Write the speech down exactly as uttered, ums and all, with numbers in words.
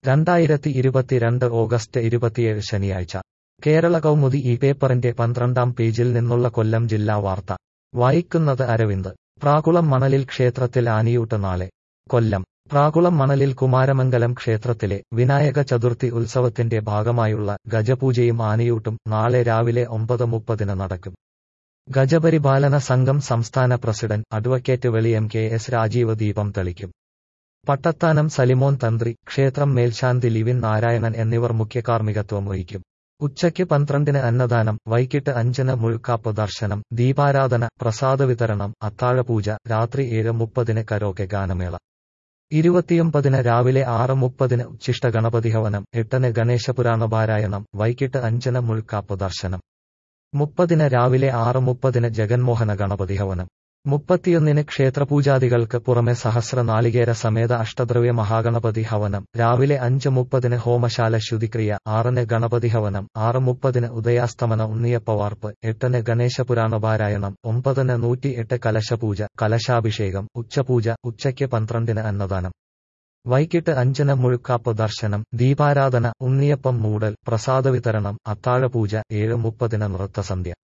രണ്ടായിരത്തി ഇരുപത്തിരണ്ട് ഓഗസ്റ്റ് ഇരുപത്തിയേഴ് ശനിയാഴ്ച കേരള കൗമുദി ഈ പേപ്പറിന്റെ പന്ത്രണ്ടാം പേജിൽ നിന്നുള്ള കൊല്ലം ജില്ലാ വാർത്ത വായിക്കുന്നത് അരവിന്ദ്. പ്രാകുളം മണലിൽ ക്ഷേത്രത്തിൽ ആനിയൂട്ട് നാളെ. കൊല്ലം പ്രാകുളം മണലിൽ കുമാരമംഗലം ക്ഷേത്രത്തിലെ വിനായക ചതുർത്ഥി ഉത്സവത്തിന്റെ ഭാഗമായുള്ള ഗജപൂജയും ആനിയൂട്ടും നാളെ രാവിലെ ഒമ്പത് മുപ്പതിന് നടക്കും. ഗജപരിപാലന സംഘം സംസ്ഥാന president advocate Veliyam K S Rajeev ദീപം തെളിക്കും. പട്ടത്താനം സലിമോൻ തന്ത്രി, ക്ഷേത്രം മേൽശാന്തി ലിവിൻ നാരായണൻ എന്നിവർ മുഖ്യകാർമ്മികത്വം വഹിക്കും. ഉച്ചയ്ക്ക് പന്ത്രണ്ടിന് അന്നദാനം, വൈകിട്ട് അഞ്ചിന് മുഴുക്കാപ്പ് ദർശനം, ദീപാരാധന, പ്രസാദവിതരണം, അത്താഴപൂജ, രാത്രി ഏഴ് മുപ്പതിന് കരോക്കെ ഗാനമേള. ഇരുപത്തിയൊമ്പതിന് രാവിലെ ആറ് മുപ്പതിന് ഉച്ഛിഷ്ട ഗണപതി ഹവനം, എട്ടിന് ഗണേശപുരാണ പാരായണം, വൈകിട്ട് അഞ്ചിന് മുഴുക്കാപ്പ് ദർശനം. മുപ്പതിന് രാവിലെ ആറ് മുപ്പതിന് ജഗന്മോഹന ഗണപതി ഹവനം. മുപ്പത്തിയൊന്നിന് ക്ഷേത്രപൂജാദികൾക്ക് പുറമെ സഹസ്ര നാളികേര സമേത അഷ്ടദ്രവ്യ മഹാഗണപതി ഹവനം, രാവിലെ അഞ്ച് മുപ്പതിന് ഹോമശാല ശുദ്ധിക്രിയ, ആറിന് ഗണപതി ഹവനം, ആറ് മുപ്പതിന് ഉദയാസ്തമന ഉണ്ണിയപ്പവാർപ്പ്, എട്ടിന് ഗണേശപുരാണ പാരായണം, ഒമ്പതിന് നൂറ്റി എട്ട് കലശപൂജ, കലശാഭിഷേകം, ഉച്ചപൂജ, ഉച്ചയ്ക്ക് പന്ത്രണ്ടിന് അന്നദാനം, വൈകിട്ട് അഞ്ചിന് മുഴുക്കാപ്പ് ദർശനം, ദീപാരാധന, ഉണ്ണിയപ്പം മൂടൽ, പ്രസാദവിതരണം, അത്താഴപൂജ, ഏഴ് മുപ്പതിന് നൃത്തസന്ധ്യ.